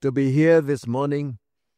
to be here this morning.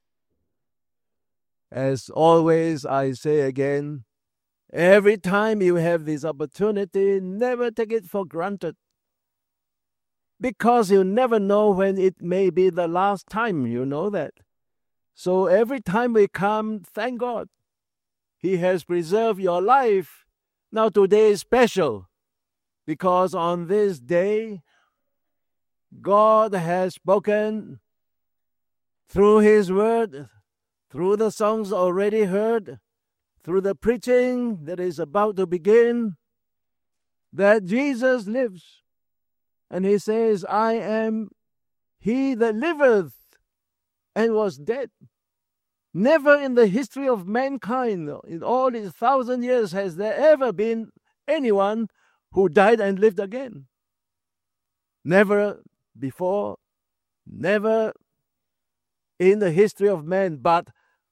As always, I say again, every time you have this opportunity, never take it for granted. Because you never know when it may be the last time, you know that. So every time we come, thank God. He has preserved your life. Now today is special because on this day, God has spoken through His word, through the songs already heard, through the preaching that is about to begin, that Jesus lives. And He says, I am He that liveth and was dead. Never in the history of mankind, in all these 1,000 years, has there ever been anyone who died and lived again. Never before, never in the history of man, but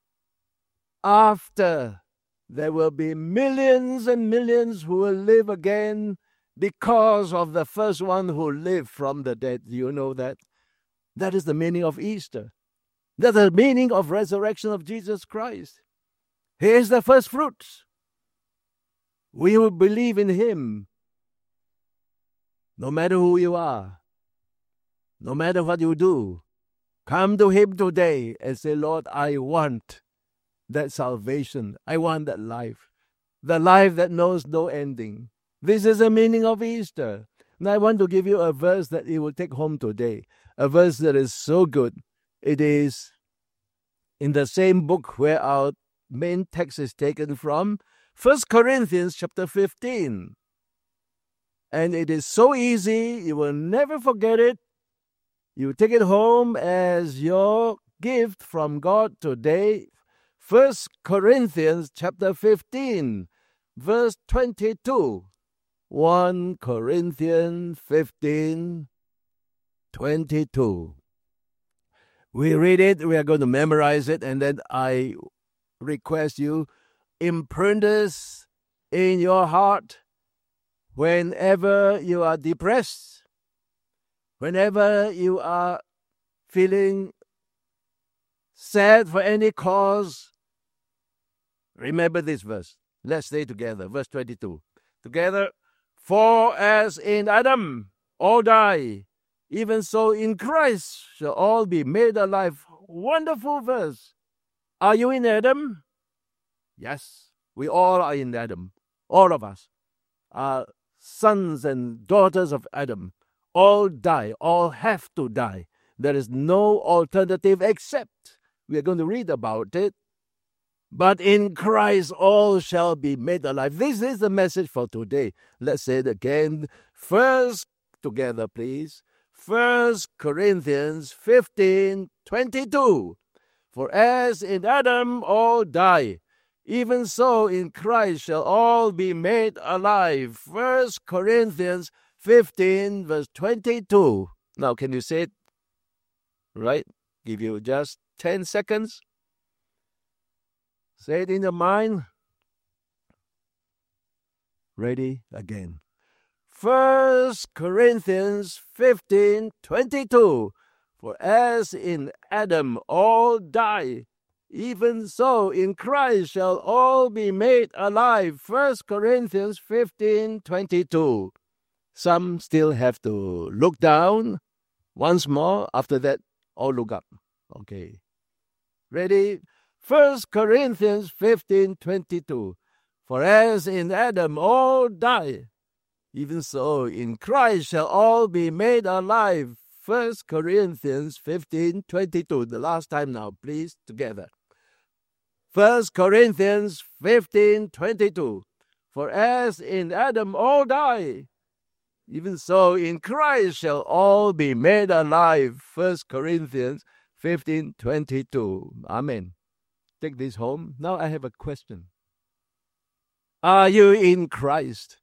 after, there will be millions and millions who will live again because of the first one who lived from the dead. You know that? That is the meaning of Easter. That's the meaning of resurrection of Jesus Christ. He is the first fruits. We will believe in Him. No matter who you are, no matter what you do, come to Him today and say, Lord, I want that salvation. I want that life. The life that knows no ending. This is the meaning of Easter. And I want to give you a verse that you will take home today. A verse that is so good. It is in the same book where our main text is taken from, 1 Corinthians chapter 15. And it is so easy, you will never forget it. You take it home as your gift from God today. 1 Corinthians chapter 15, verse 22. 1 Corinthians 15, 22. We read it, we are going to memorize it, and then I request you, imprint this in your heart whenever you are depressed, whenever you are feeling sad for any cause. Remember this verse. Let's stay together. Verse 22. Together. For as in Adam all die, even so in Christ shall all be made alive. Wonderful verse. Are you in Adam? Yes, we all are in Adam. All of us are sons and daughters of Adam. All die, all have to die. There is no alternative except, we are going to read about it, but in Christ all shall be made alive. This is the message for today. Let's say it again. First, together please. 1 Corinthians 15, 22. For as in Adam all die, even so in Christ shall all be made alive. 1 Corinthians 15, verse 22. Now, can you say it? Right? Give you just 10 seconds. Say it in your mind. Ready? Again. 1 Corinthians 15, 22. For as in Adam all die, even so in Christ shall all be made alive. 1 Corinthians 15, 22. Some still have to look down once more. After that, all look up. Okay. Ready? 1 Corinthians 15, 22. For as in Adam all die, even so in Christ shall all be made alive. 1 Corinthians 15, 22. The last time now, please, together. 1 Corinthians 15, 22. For as in Adam all die, even so in Christ shall all be made alive. 1 Corinthians 15, 22. Amen. Take this home. Now I have a question. Are you in Christ?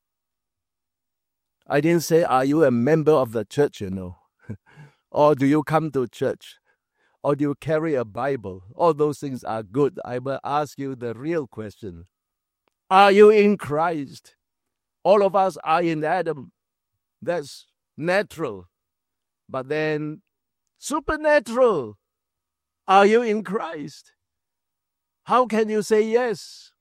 I didn't say, are you a member of the church, Or do you come to church? Or do you carry a Bible? All those things are good. I will ask you the real question. Are you in Christ? All of us are in Adam. That's natural. But then supernatural. Are you in Christ? How can you say yes?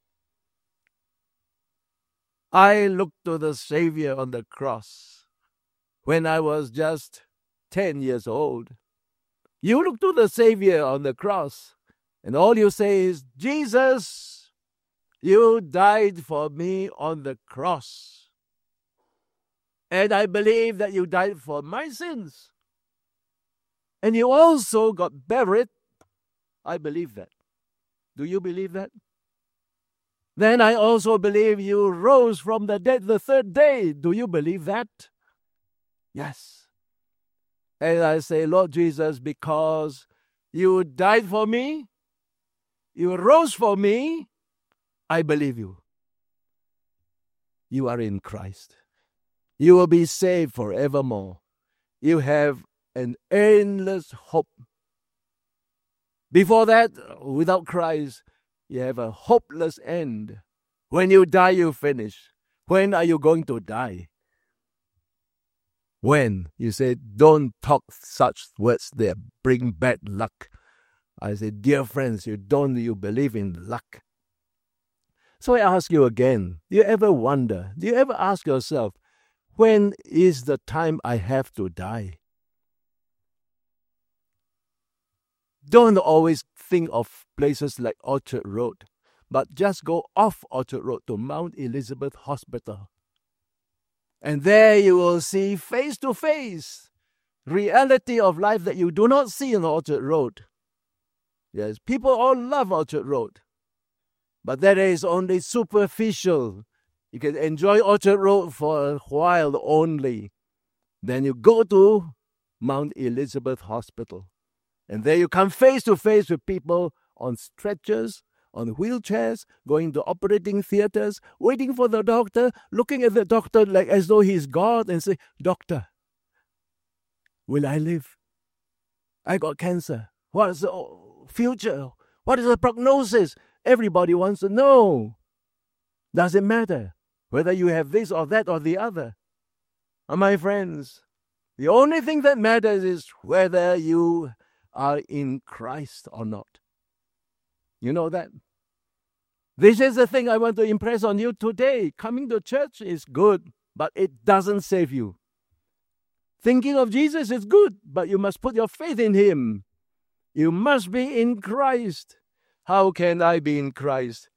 I looked to the Savior on the cross when I was just 10 years old. You look to the Savior on the cross, and all you say is, Jesus, you died for me on the cross. And I believe that you died for my sins. And you also got buried. I believe that. Do you believe that? Then I also believe you rose from the dead the third day. Do you believe that? Yes. And I say, Lord Jesus, because you died for me, you rose for me, I believe you. You are in Christ. You will be saved forevermore. You have an endless hope. Before that, without Christ, you have a hopeless end. When you die, you finish. When are you going to die? When? You say, don't talk such words, they bring bad luck. I say, dear friends, you believe in luck? So I ask you again, do you ever ask yourself, when is the time I have to die? Don't always think of places like Orchard Road, but just go off Orchard Road to Mount Elizabeth Hospital. And there you will see face to face reality of life that you do not see in Orchard Road. Yes, people all love Orchard Road, but that is only superficial. You can enjoy Orchard Road for a while only. Then you go to Mount Elizabeth Hospital. And there you come face to face with people on stretchers, on wheelchairs, going to operating theaters, waiting for the doctor, looking at the doctor like as though he's God and say, Doctor, will I live? I got cancer. What is the future? What is the prognosis? Everybody wants to know. Does it matter whether you have this or that or the other? My friends, the only thing that matters is whether you are in Christ or not. You know that? This is the thing I want to impress on you today. Coming to church is good, but it doesn't save you. Thinking of Jesus is good, but you must put your faith in Him. You must be in Christ. How can I be in Christ?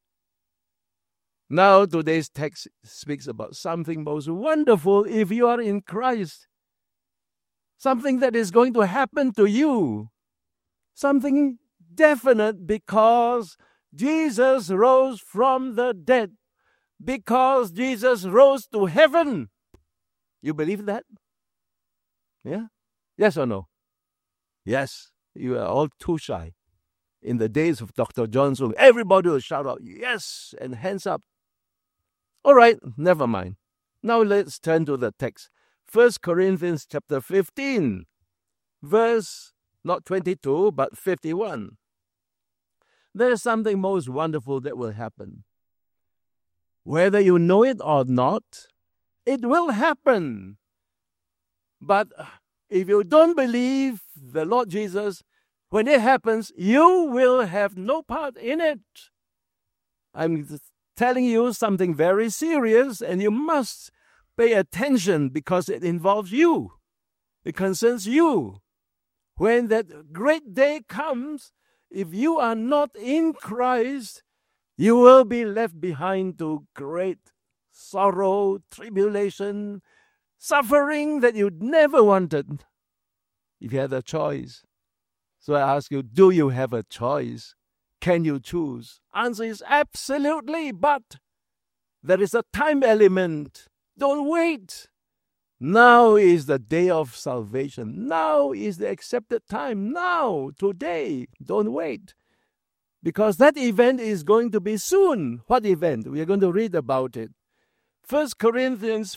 Now today's text speaks about something most wonderful if you are in Christ. Something that is going to happen to you. Something definite because Jesus rose from the dead. Because Jesus rose to heaven. You believe that? Yeah? Yes or no? Yes. You are all too shy. In the days of Dr. Johnson, everybody will shout out, yes, and hands up. All right, never mind. Now let's turn to the text. 1 Corinthians chapter 15, verse not 22, but 51. There is something most wonderful that will happen. Whether you know it or not, it will happen. But if you don't believe the Lord Jesus, when it happens, you will have no part in it. I'm telling you something very serious, and you must pay attention because it involves you. It concerns you. When that great day comes, if you are not in Christ, you will be left behind to great sorrow, tribulation, suffering that you never wanted if you had a choice. So I ask you, do you have a choice? Can you choose? Answer is absolutely, but there is a time element. Don't wait. Now is the day of salvation. Now is the accepted time. Now, today. Don't wait. Because that event is going to be soon. What event? We are going to read about it. 1 Corinthians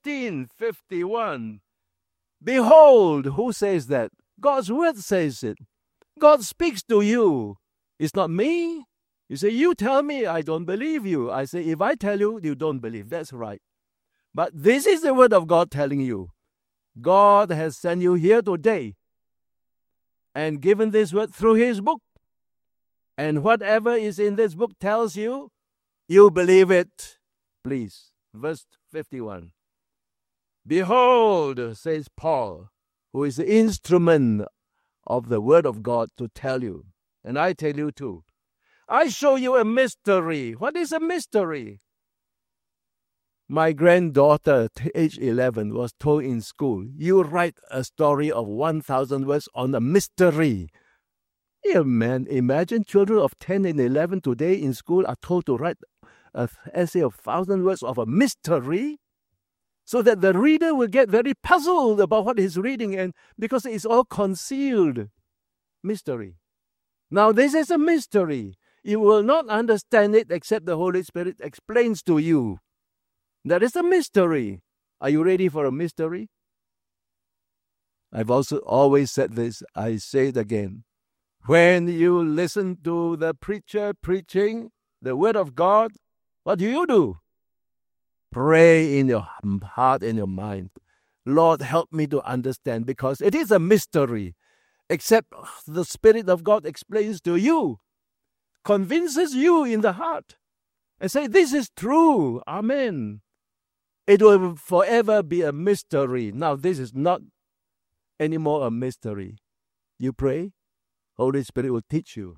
15:51. Behold, who says that? God's word says it. God speaks to you. It's not me. You say, you tell me, I don't believe you. I say, if I tell you, you don't believe. That's right. But this is the word of God telling you. God has sent you here today. and given this word through his book. And whatever is in this book tells you, you believe it. Please. Verse 51. Behold, says Paul, who is the instrument of the word of God to tell you. And I tell you too. I show you a mystery. What is a mystery? My granddaughter, age 11, was told in school, you write a story of 1,000 words on a mystery. Yeah, man, imagine children of 10 and 11 today in school are told to write an essay of 1,000 words of a mystery, so that the reader will get very puzzled about what he's reading, and because it's all concealed. Mystery. Now, this is a mystery. You will not understand it except the Holy Spirit explains to you. That is a mystery. Are you ready for a mystery? I've also always said this. I say it again. When you listen to the preacher preaching the word of God, what do? Pray in your heart and your mind. Lord, help me to understand, because it is a mystery. Except the Spirit of God explains to you, convinces you in the heart, and say, this is true. Amen. It will forever be a mystery. Now, this is not anymore a mystery. You pray, Holy Spirit will teach you.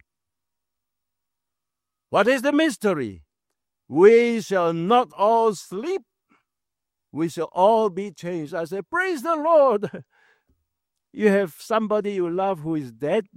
What is the mystery? We shall not all sleep. We shall all be changed. I say, praise the Lord. You have somebody you love who is dead.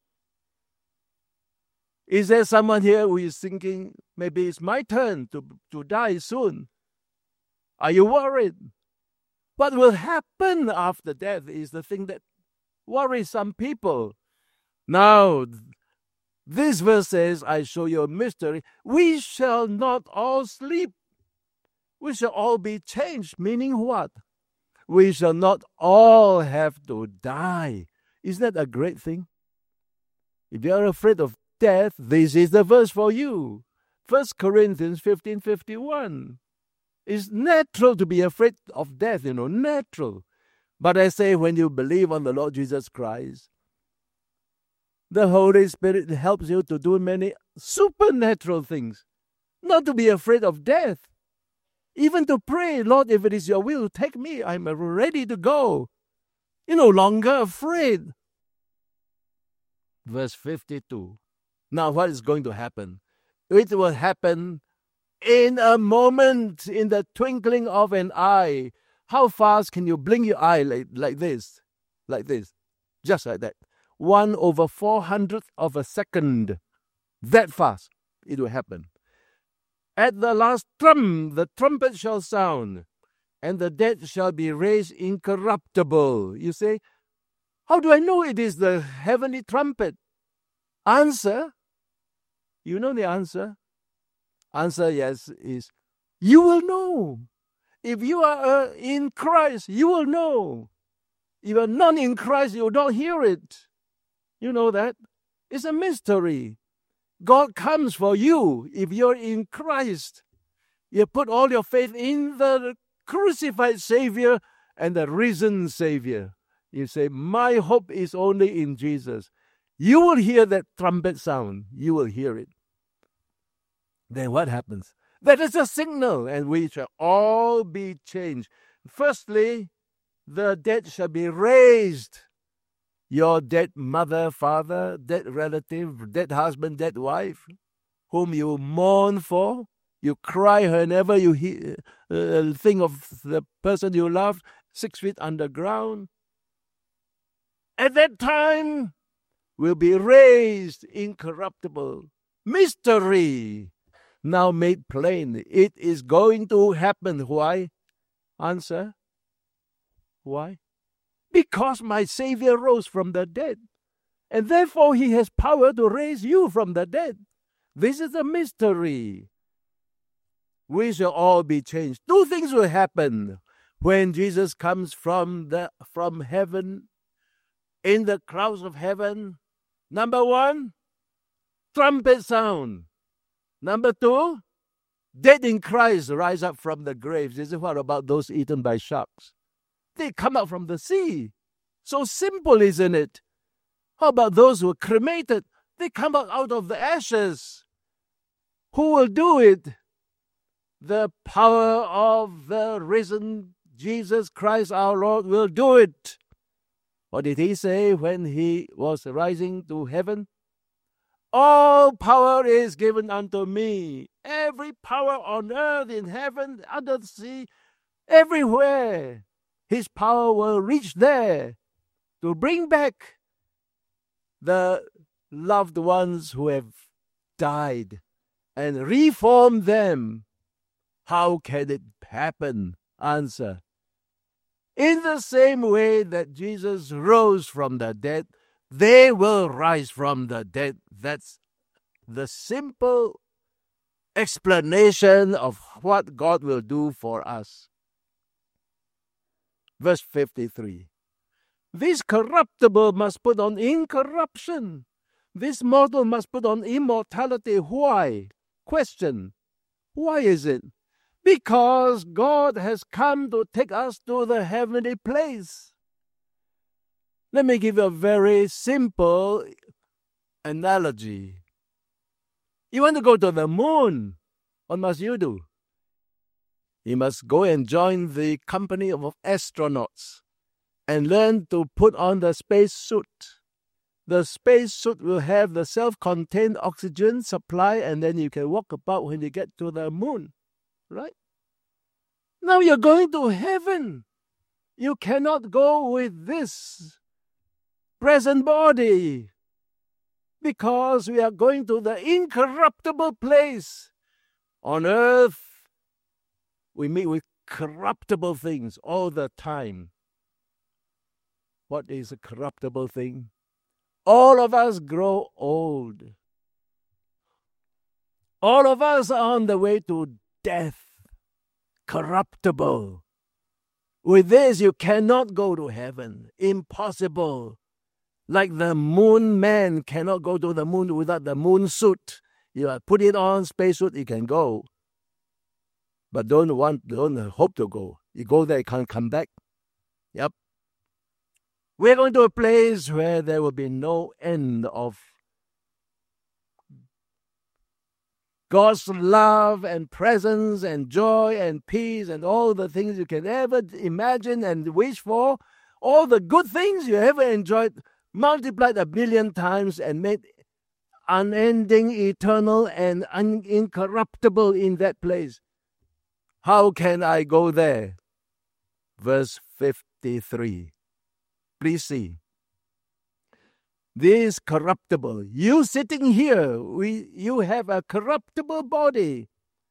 Is there someone here who is thinking, maybe it's my turn to die soon? Are you worried? What will happen after death is the thing that worries some people. Now, this verse says, I show you a mystery. We shall not all sleep. We shall all be changed. Meaning what? We shall not all have to die. Isn't that a great thing? If you are afraid of death, this is the verse for you. 1 Corinthians 15:51. It's natural to be afraid of death, natural. But I say, when you believe on the Lord Jesus Christ, the Holy Spirit helps you to do many supernatural things. Not to be afraid of death. Even to pray, Lord, if it is your will, take me. I'm ready to go. You're no longer afraid. Verse 52. Now, what is going to happen? It will happen in a moment, in the twinkling of an eye. How fast can you blink your eye like this? Like this. Just like that. 1/400th of a second. That fast it will happen. At the last trump, the trumpet shall sound, and the dead shall be raised incorruptible. You say, how do I know it is the heavenly trumpet? Answer. You know the answer? Answer, yes, is you will know. If you are in Christ, you will know. If you are not in Christ, you will not hear it. You know that? It's a mystery. God comes for you if you're in Christ. You put all your faith in the crucified Savior and the risen Savior. You say, my hope is only in Jesus. You will hear that trumpet sound. You will hear it. Then what happens? That is a signal, and we shall all be changed. Firstly, the dead shall be raised. Your dead mother, father, dead relative, dead husband, dead wife, whom you mourn for, you cry whenever you think of the person you love, 6 feet underground. At that time, will be raised incorruptible. Mystery now made plain. It is going to happen. Why? Answer. Why? Because my Savior rose from the dead, and therefore he has power to raise you from the dead. This is a mystery. We shall all be changed. Two things will happen when Jesus comes from heaven, in the clouds of heaven. Number one, trumpet sound. Number two, dead in Christ rise up from the graves. This is what about those eaten by sharks? They come out from the sea. So simple, isn't it? How about those who are cremated? They come out of the ashes. Who will do it? The power of the risen Jesus Christ our Lord will do it. What did he say when he was rising to heaven? All power is given unto me. Every power on earth, in heaven, under the sea, everywhere. His power will reach there to bring back the loved ones who have died and reform them. How can it happen? Answer. In the same way that Jesus rose from the dead, they will rise from the dead. That's the simple explanation of what God will do for us. Verse 53. This corruptible must put on incorruption. This mortal must put on immortality. Why? Question. Why is it? Because God has come to take us to the heavenly place. Let me give you a very simple analogy. You want to go to the moon. What must you do? You must go and join the company of astronauts and learn to put on the space suit. The space suit will have the self-contained oxygen supply, and then you can walk about when you get to the moon. Right? Now you're going to heaven. You cannot go with this present body because we are going to the incorruptible place. On earth, we meet with corruptible things all the time. What is a corruptible thing? All of us grow old. All of us are on the way to death. Corruptible. With this, you cannot go to heaven. Impossible. Like the moon man cannot go to the moon without the moon suit. You put it on, spacesuit, you can go. But don't hope to go. You go there, you can't come back. Yep. We're going to a place where there will be no end of God's love and presence and joy and peace and all the things you can ever imagine and wish for. All the good things you ever enjoyed, multiplied 1 billion times and made unending, eternal, and incorruptible in that place. How can I go there? Verse 53. Please see. This corruptible, you sitting here, you have a corruptible body.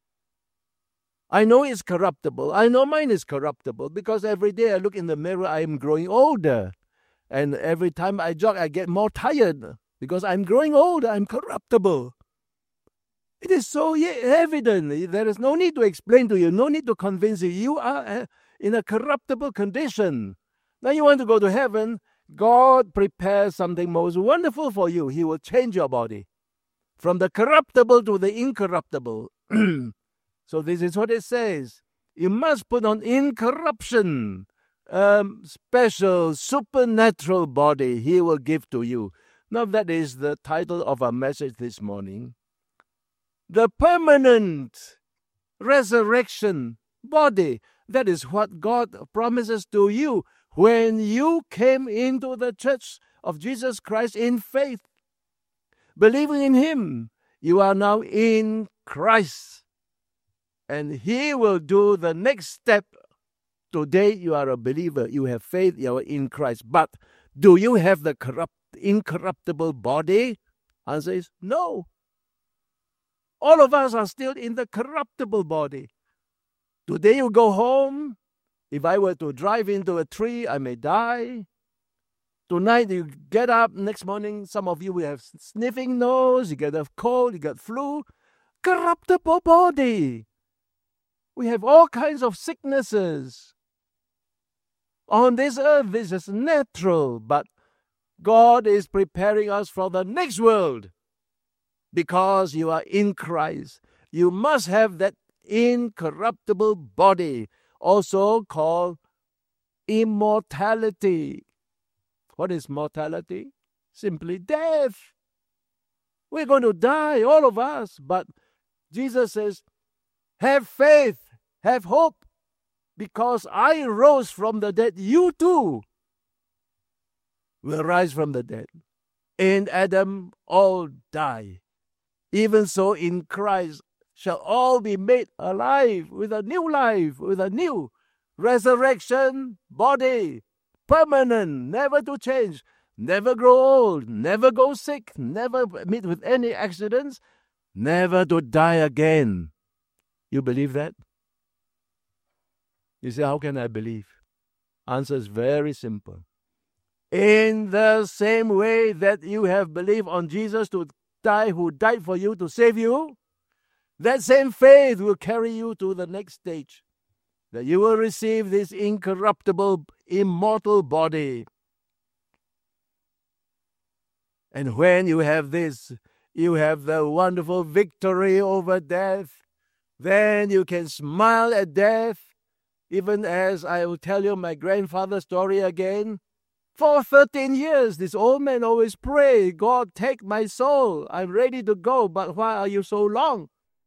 I know it's corruptible. I know mine is corruptible because every day I look in the mirror, I am growing older. And every time I jog, I get more tired because I'm growing older. I'm corruptible. It is so evident. There is no need to explain to you, no need to convince you. You are in a corruptible condition. Now you want to go to heaven. God prepares something most wonderful for you. He will change your body from the corruptible to the incorruptible. So this is what it says. You must put on incorruption, special supernatural body He will give to you. Now that is the title of our message this morning. The permanent resurrection body. That is what God promises to you when you came into the church of Jesus Christ in faith. Believing in Him, you are now in Christ. And He will do the next step. Today you are a believer. You have faith. You are in Christ. But do you have the incorruptible body? Answer is no. All of us are still in the corruptible body. Today you go home. If I were to drive into a tree, I may die. Tonight you get up. Next morning, some of you will have sniffing nose. You get a cold. You get flu. Corruptible body. We have all kinds of sicknesses. On this earth, this is natural, but God is preparing us for the next world. Because you are in Christ, you must have that incorruptible body, also called immortality. What is mortality? simply death. We're going to die, all of us. But Jesus says, have faith, have hope, because I rose from the dead. You too will rise from the dead. In Adam, all die. Even so, in Christ shall all be made alive with a new life, with a new resurrection body, permanent, never to change, never grow old, never go sick, never meet with any accidents, never to die again. You believe that? You say, how can I believe? Answer is very simple. In the same way that you have believed on Jesus to die, who died for you to save you, that same faith will carry you to the next stage, that you will receive this incorruptible, immortal body. And when you have this, you have the wonderful victory over death. Then you can smile at death, even as I will tell you my grandfather's story again. For 13 years, this old man always prayed, God, take my soul. I'm ready to go, but why are you so long?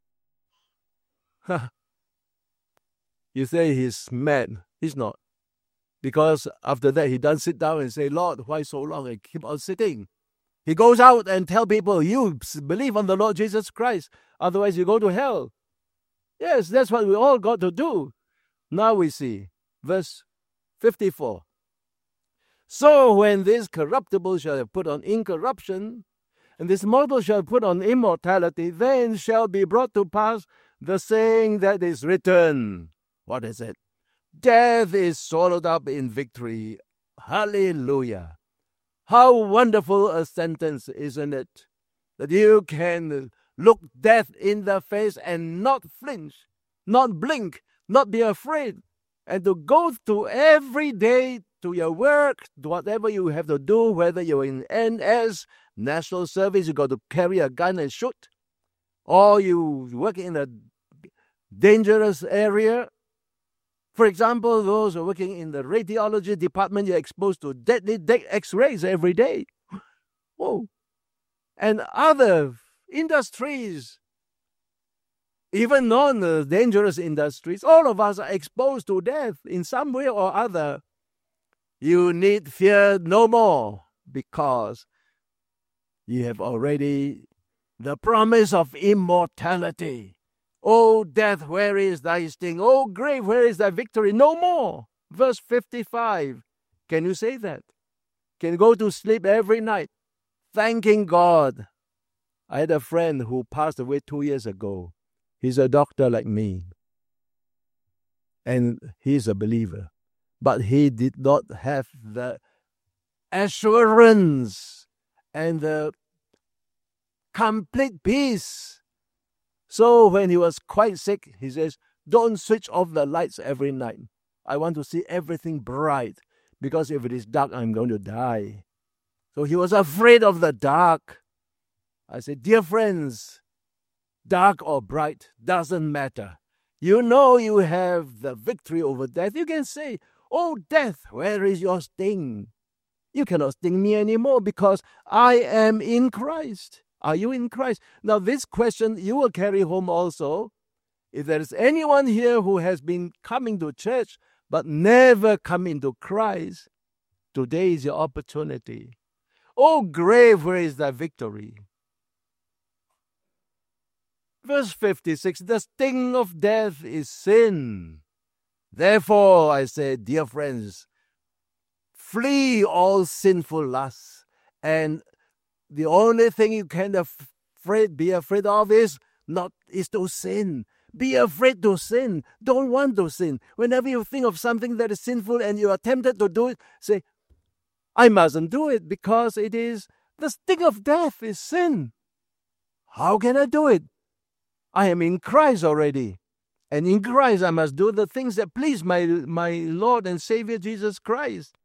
You say he's mad. He's not. Because after that, he doesn't sit down and say, Lord, why so long? And keep on sitting. He goes out and tell people, you believe on the Lord Jesus Christ. Otherwise, you go to hell. Yes, that's what we all got to do. Now we see verse 54. So when this corruptible shall have put on incorruption, and this mortal shall put on immortality, then shall be brought to pass the saying that is written. What is it? Death is swallowed up in victory. Hallelujah. How wonderful a sentence, isn't it? That you can look death in the face and not flinch, not blink, not be afraid, and to go to every day to your work, to whatever you have to do, whether you're in NS, National Service, you got to carry a gun and shoot, or you work in a dangerous area. For example, those who are working in the radiology department, you're exposed to deadly X-rays every day. Oh, and other industries, even non-dangerous industries, all of us are exposed to death in some way or other. You need fear no more, because you have already the promise of immortality. O death, where is thy sting? O grave, where is thy victory? No more. Verse 55. Can you say that? Can you go to sleep every night thanking God? I had a friend who passed away 2 years ago. He's a doctor like me. And he's a believer. But he did not have the assurance and the complete peace. So when he was quite sick, he says, don't switch off the lights every night. I want to see everything bright, because if it is dark, I'm going to die. So he was afraid of the dark. I said, dear friends, dark or bright doesn't matter. You know you have the victory over death. You can say, oh, death, where is your sting? You cannot sting me anymore, because I am in Christ. Are you in Christ? Now, this question you will carry home also. If there is anyone here who has been coming to church but never come into Christ, today is your opportunity. Oh, grave, where is thy victory? Verse 56, the sting of death is sin. Therefore, I say, dear friends, flee all sinful lusts, and the only thing you can be afraid of is to sin. Be afraid to sin. Don't want to sin. Whenever you think of something that is sinful and you are tempted to do it, say, I mustn't do it, because it is the sting of death is sin. How can I do it? I am in Christ already. And in Christ I must do the things that please my Lord and Savior Jesus Christ.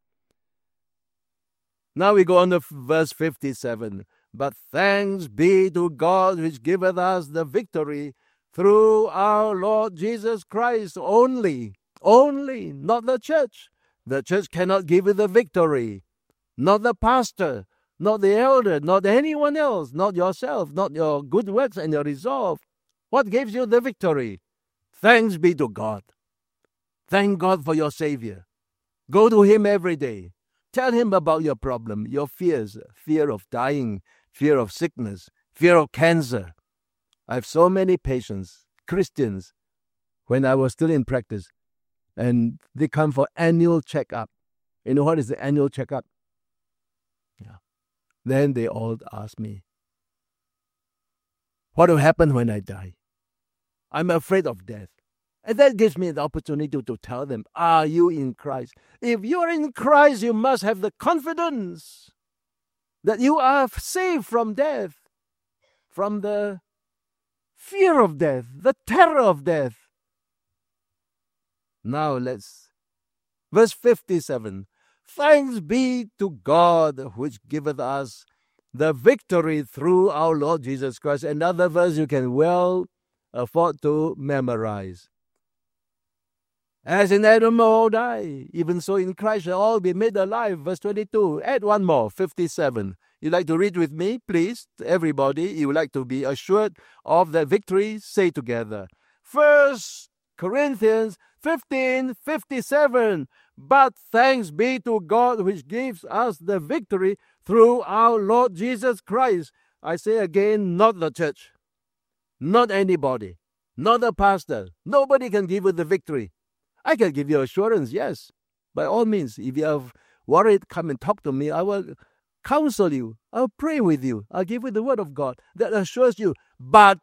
Now we go on to verse 57. But thanks be to God which giveth us the victory through our Lord Jesus Christ only. Only, not the church. The church cannot give you the victory. Not the pastor. not the elder, not anyone else, not yourself, not your good works and your resolve. What gives you the victory? Thanks be to God. Thank God for your Savior. Go to Him every day. Tell Him about your problem, your fears, fear of dying, fear of sickness, fear of cancer. I have so many patients, Christians, when I was still in practice, and they come for annual checkup. You know what is the annual checkup? Yeah. Then they all ask me, what will happen when I die? I'm afraid of death. And that gives me the opportunity to tell them, are you in Christ? If you're in Christ, you must have the confidence that you are saved from death, from the fear of death, the terror of death. Now verse 57. Thanks be to God which giveth us the victory through our Lord Jesus Christ. Another verse you can well afford to memorize. As in Adam all die, even so in Christ shall all be made alive. Verse 22. Add one more, 57. You like to read with me, please? Everybody, you would like to be assured of the victory? Say together. 1 Corinthians 15:57. But thanks be to God which gives us the victory through our Lord Jesus Christ. I say again, not the church, not anybody, not the pastor. Nobody can give you the victory. I can give you assurance, yes. By all means, if you are worried, come and talk to me. I will counsel you. I'll pray with you. I'll give you the word of God that assures you. But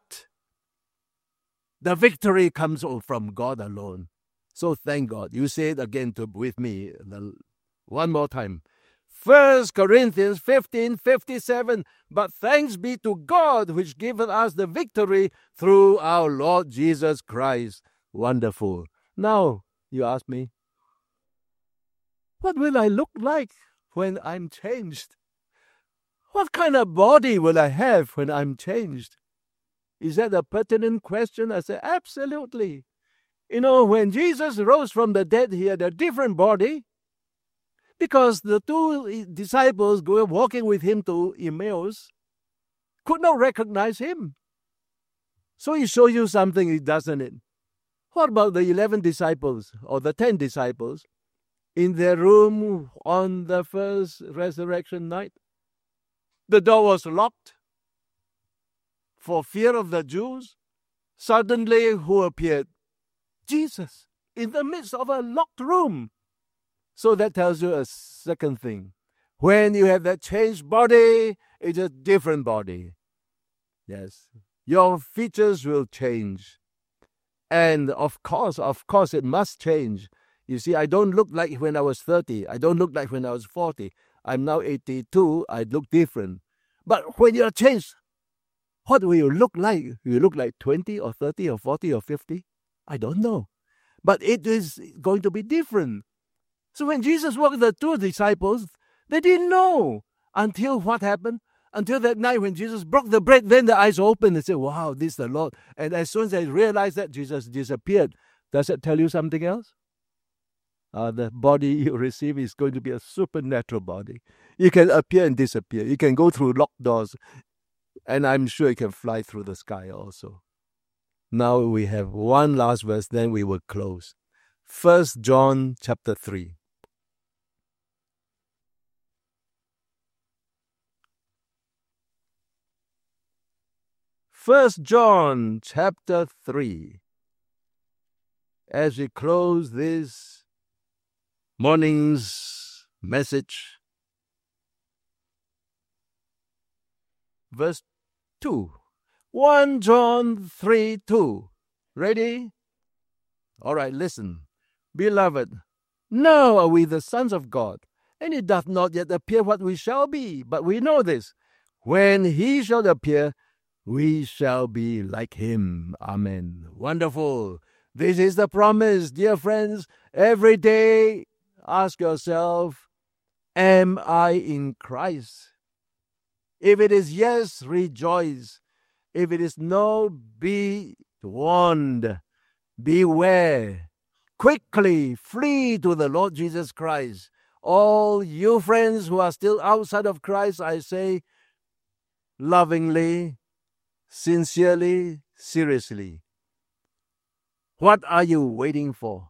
the victory comes from God alone. So thank God. You say it again with me one more time. 1 Corinthians 15:57. But thanks be to God which giveth us the victory through our Lord Jesus Christ. Wonderful. Now, you ask me, what will I look like when I'm changed? What kind of body will I have when I'm changed? Is that a pertinent question? I say, absolutely. You know, when Jesus rose from the dead, he had a different body because the two disciples walking with him to Emmaus could not recognize him. So he shows you something, doesn't it? What about the 11 disciples or the 10 disciples in their room on the first resurrection night? The door was locked for fear of the Jews. Suddenly, who appeared? Jesus, in the midst of a locked room. So that tells you a second thing. When you have that changed body, it's a different body. Yes, your features will change. And of course, it must change. You see, I don't look like when I was 30. I don't look like when I was 40. I'm now 82. I look different. But when you're changed, what will you look like? Will you look like 20 or 30 or 40 or 50? I don't know. But it is going to be different. So when Jesus walked with the two disciples, they didn't know until what happened? Until that night when Jesus broke the bread, then the eyes opened and said, wow, this is the Lord. And as soon as they realized that, Jesus disappeared. Does that tell you something else? The body you receive is going to be a supernatural body. You can appear and disappear. You can go through locked doors. And I'm sure you can fly through the sky also. Now we have one last verse, then we will close. 1 John chapter 3. First John chapter 3. As we close this morning's message, verse 2. 1 John 3:2. Ready? All right, listen. Beloved, now are we the sons of God, and it doth not yet appear what we shall be, but we know this. When he shall appear, we shall be like him. Amen. Wonderful. This is the promise, dear friends. Every day, ask yourself, am I in Christ? If it is yes, rejoice. If it is no, be warned. Beware. Quickly flee to the Lord Jesus Christ. All you friends who are still outside of Christ, I say lovingly, sincerely, seriously, what are you waiting for?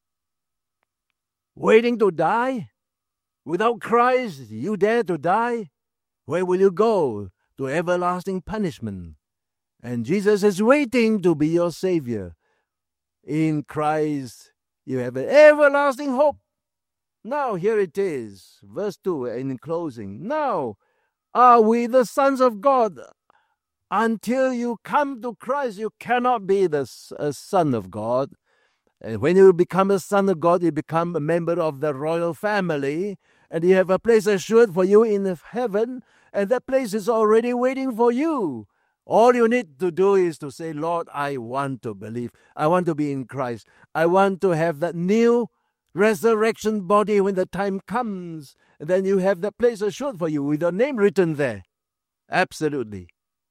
Waiting to die? Without Christ, you dare to die? Where will you go? To everlasting punishment. And Jesus is waiting to be your Savior. In Christ, you have an everlasting hope. Now, here it is, verse 2, in closing. Now, are we the sons of God? Until you come to Christ, you cannot be a son of God. And when you become a son of God, you become a member of the royal family, and you have a place assured for you in heaven, and that place is already waiting for you. All you need to do is to say, Lord, I want to believe. I want to be in Christ. I want to have that new resurrection body when the time comes. And then you have that place assured for you with your name written there. Absolutely.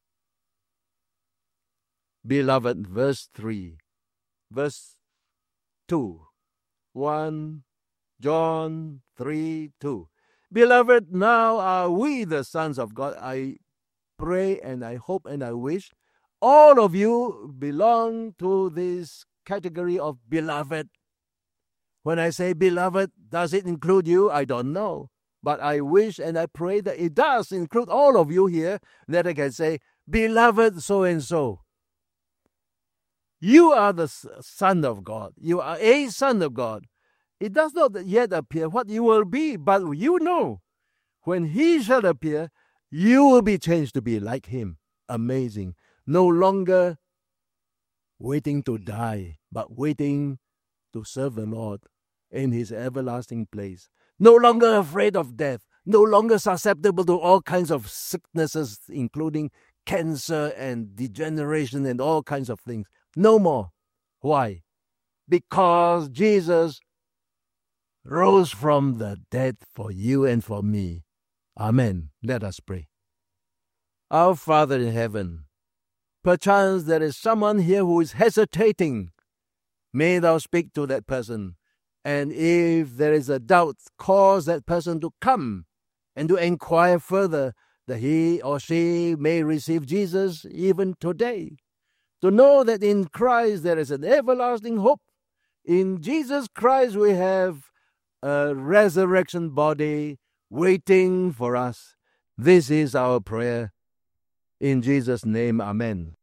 Beloved, verse 3. Verse 2. 1 John 3:2. Beloved, now are we the sons of God. I pray and I hope and I wish all of you belong to this category of beloved. When I say beloved, does it include you? I don't know. But I wish and I pray that it does include all of you here, that I can say, beloved so and so. You are the son of God. You are a son of God. It does not yet appear what you will be, but you know, when he shall appear, you will be changed to be like him. Amazing. No longer waiting to die, but waiting to serve the Lord in his everlasting place. No longer afraid of death. No longer susceptible to all kinds of sicknesses, including cancer and degeneration and all kinds of things. No more. Why? Because Jesus rose from the dead for you and for me. Amen. Let us pray. Our Father in heaven, perchance there is someone here who is hesitating. May thou speak to that person. And if there is a doubt, cause that person to come and to inquire further, that he or she may receive Jesus even today. To know that in Christ there is an everlasting hope. In Jesus Christ we have a resurrection body waiting for us. This is our prayer. In Jesus' name, amen.